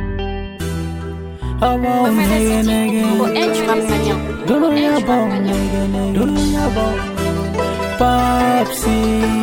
About dunia bom nege dunia bom Papsi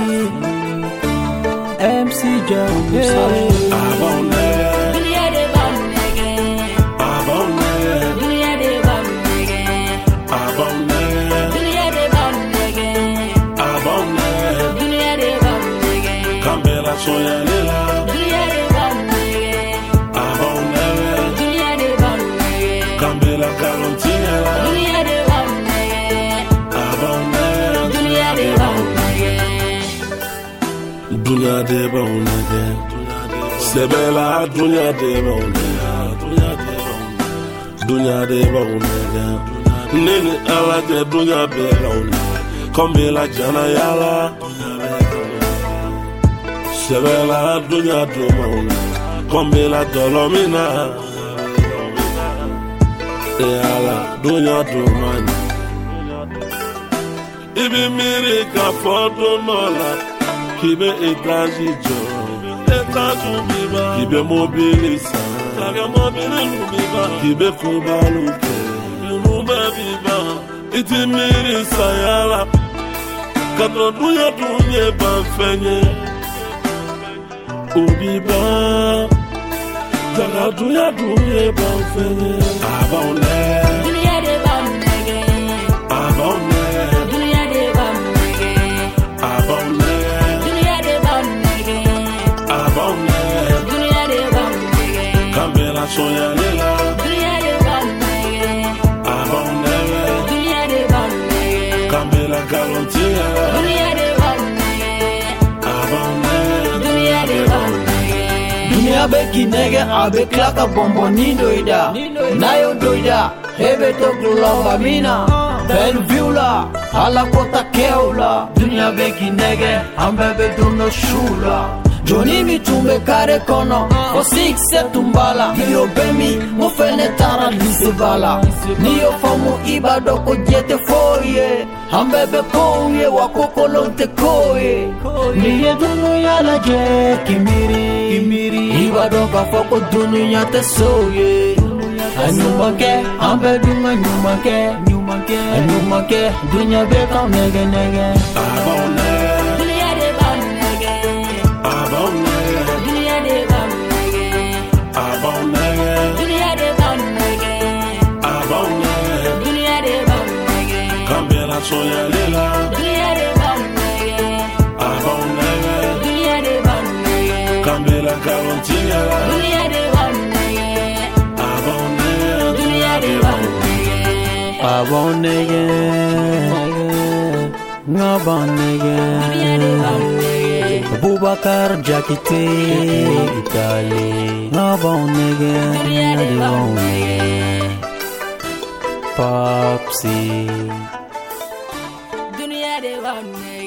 MC Jam About Dunia de bom nege About Dunia de bom nege About Dunia de bom nege About Dunia de bom nege Kambela soyalela Dunia de bom nege About Dunia de bom nege Kambela karontiela Dunia de bom nege About Dunia de bom nege Dunia de bonage Sebela dunia de bonage Dunia de bonage Nene ala de dunia de bonage Kombela jana yala Sebela dunia de bonage Kombela dolomina Yala dunia de bonage Ibi miri ka fodo nola Kibe etaji jo, etaji biba. Kibe mobilisa, kaga mobilu biba. Kibe kubaluke, yumube biba. Iti miri sayala, kato dunya banfenye. Ubiba, jaga dunya banfenye. Abone, Dunia de bom nege abone, Dunia de bom nege abone, Dunia de bom nege abone. Dunia de bom nege Kambela soyalela, Dunia de bom nege abone. Dunia de bom nege Kambela karontiela, Dunia de bom nege abone. Dunia de bom nege Dunia beki nege abe klaka bombo ni doida Nayo doida hebe to glomba mina Ben viula ala kota keula Dunia beki nege ambebe duno shula Johnny mi tumbe kare kono O six se tumbala Hiyo bemi mo fene tara lise bala Niyo famu ibado ko jete foye Ambebe kouye wakoko lonte koye Niye dunia la je kimiri Ibado ka foko dunia te soye Anyumake ambe dunga nyumake Anyumake dunia beka nege nege Abone, Dunia de bom nege abone, Dunia de bom nege abone, Dunia de bom nege abone. Dunia de bom nege Kambela soyalela, Dunia de bom nege abone. Dunia de bom nege Kambela karontiela, Dunia de bom nege abone. Dunia de bom nege Abonege Ngabonege Dunia de bom nege Boubacar Jakite Italie Ngabonege Dunia de bom nege Papsi Dunia de bom nege